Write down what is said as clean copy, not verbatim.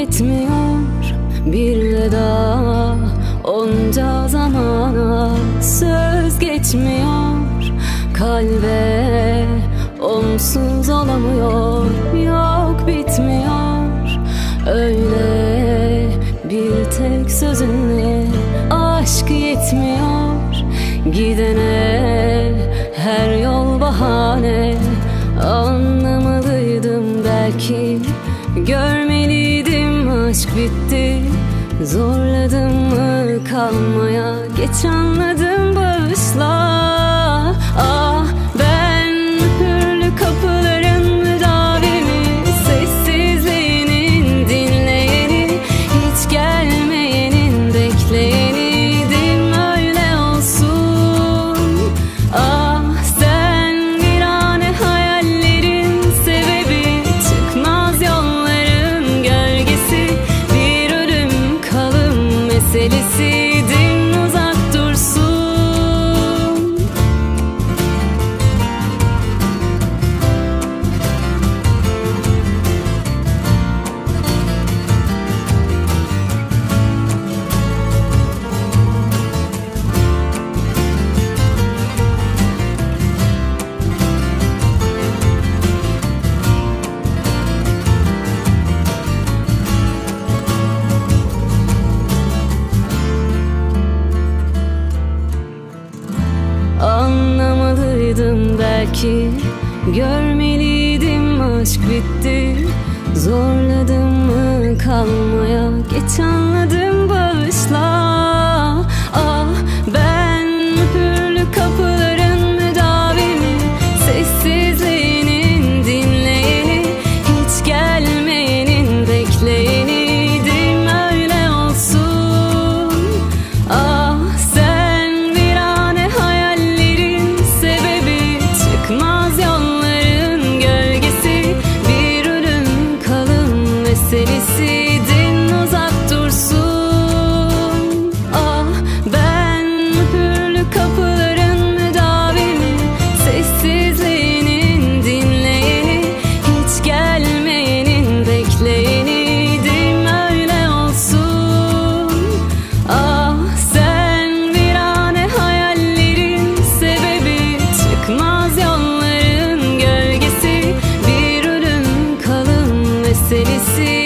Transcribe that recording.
yetmiyor bir veda. Onca zamana söz geçmiyor, kalbe onsuz olamıyor. Yok bitmiyor öyle bir tek sözünle. Aşk yetmiyor gidene, her yol bahane. Anlamalıydım belki, görmeliydim aşk bitti. Zorladım mı kalmaya, geç anladım bağışla. Ah ben hürlü kapıların müdavimi, sessizliğinin dinleyeni, hiç gelmeyenin bekleyeniydim, öyle olsun. Ah sen virane hayallerin sebebi, çıkmaz yolların gölgesi, bir ölüm kalım meselesiydin, uzak dursun. Anlamalıydım belki, görmeliydim aşk bitti. Zorladım mı kalmaya, geç anladım bağışla. Ah ben pürlü kapıların müdavimi, sessizliğinin dinleyeni, hiç gelmeyenin bekleyeniydim, öyle olsun. Ah sen virane hayallerin sebebi, çıkmaz yolların gölgesi, bir ölüm kalım meselesiydin, uzak dursun. Ah ben pürlü kapıların müdavimi, sessizliğinin dinleyeni, hiç gelmeyenin bekleyeniydim, öyle olsun. Ah sen virane hayallerin sebebi, çıkmaz yolların gölgesi, bir ölüm kalım meselesi.